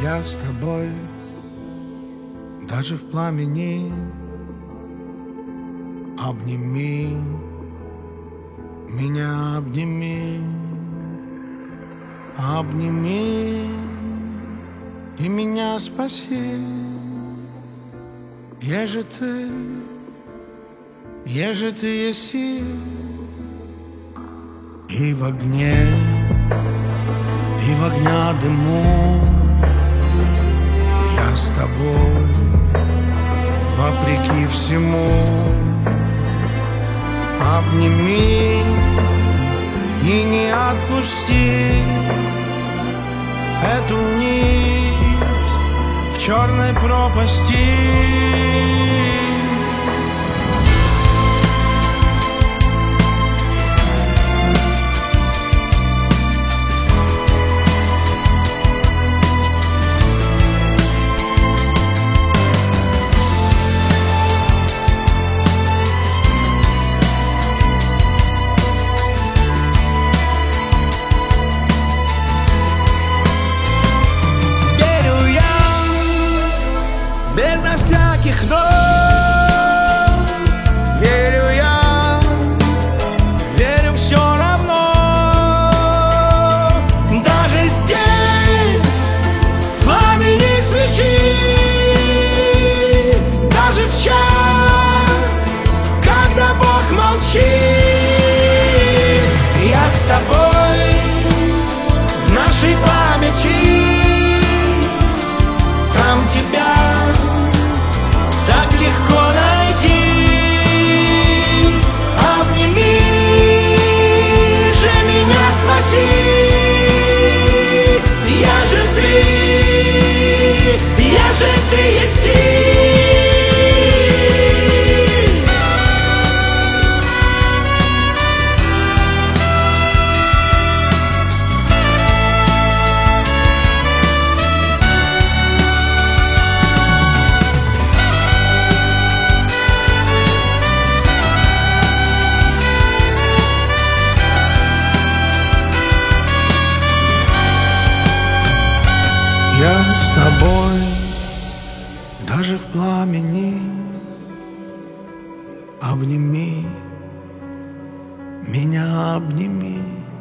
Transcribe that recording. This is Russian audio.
Я с тобой, даже в пламени. Обними меня, обними, обними и меня спаси. Еже ты еси, и в огне, и в огня дыму я с тобой, вопреки всему. Обними и не отпусти эту нить в черной пропасти. Безо всяких «но», верю я, верю все равно. Даже здесь, в пламени свечи, даже в час, когда Бог молчит, я с тобой в нашей памяти. Там тебя так легко найти. Обними же меня, спаси. Я же ты еси. Я с тобой, даже в пламени. Обними меня, обними.